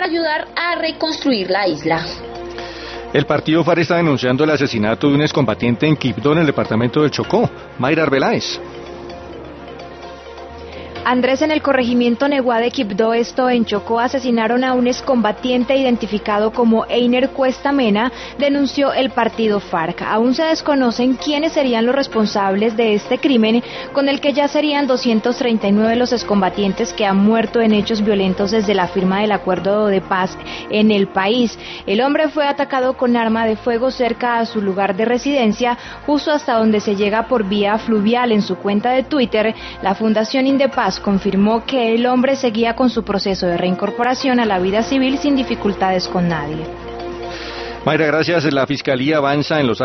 para ayudar a reconstruir la isla. El partido FARC está denunciando el asesinato de un excombatiente en Quibdó, en el departamento del Chocó. Mayra Arbeláez. Andrés, en el corregimiento Neguá de Quibdó, esto en Chocó, asesinaron a un excombatiente identificado como Einer Cuesta Mena, denunció el partido FARC. Aún se desconocen quiénes serían los responsables de este crimen, con el que ya serían 239 los excombatientes que han muerto en hechos violentos desde la firma del acuerdo de paz en el país. El hombre fue atacado con arma de fuego cerca a su lugar de residencia, justo hasta donde se llega por vía fluvial. En su cuenta de Twitter, la Fundación Indepaz confirmó que el hombre seguía con su proceso de reincorporación a la vida civil sin dificultades con nadie. Mayra, gracias. La Fiscalía avanza en los